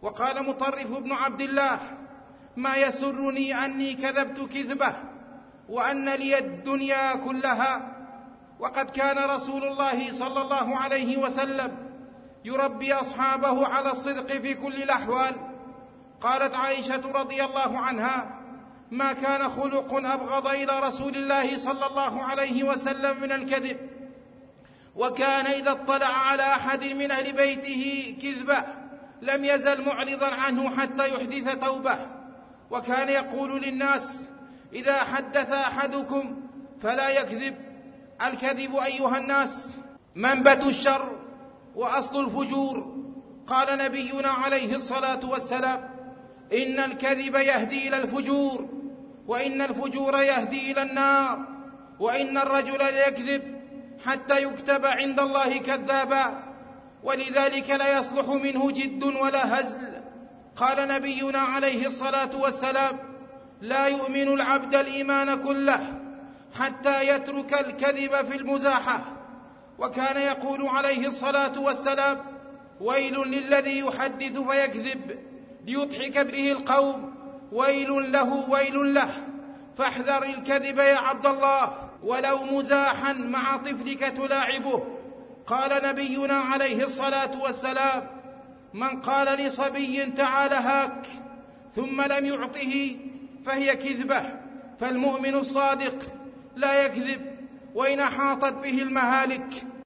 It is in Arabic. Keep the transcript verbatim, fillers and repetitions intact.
وقال مطرف بن عبد الله: ما يسرني أني كذبت كذبة وأن لي الدنيا كلها. وقد كان رسول الله صلى الله عليه وسلم يربي أصحابه على الصدق في كل الأحوال. قالت عائشة رضي الله عنها: ما كان خلق أبغض إلى رسول الله صلى الله عليه وسلم من الكذب، وكان إذا اطلع على أحد من أهل بيته كذبة لم يزل معرضا عنه حتى يحدث توبة. وكان يقول للناس: إذا حدث أحدكم فلا يكذب. الكذب أيها الناس منبت الشر وأصل الفجور. قال نبينا عليه الصلاة والسلام: إن الكذب يهدي إلى الفجور، وإن الفجور يهدي إلى النار، وإن الرجل ليكذب حتى يكتب عند الله كذابا، ولذلك لا يصلح منه جد ولا هزل. قال نبينا عليه الصلاة والسلام: لا يؤمن العبد الإيمان كله حتى يترك الكذب في المزاحة. وكان يقول عليه الصلاة والسلام: ويل للذي يحدث فيكذب ليضحك به القوم، ويل له ويل له. فاحذر الكذب يا عبد الله، ولو مزاحا مع طفلك تلاعبه. قال نبينا عليه الصلاة والسلام: من قال لصبي تعال هاك ثم لم يعطه فهي كذبة. فالمؤمن الصادق لا يكذب وإن أحاطت به المهالك.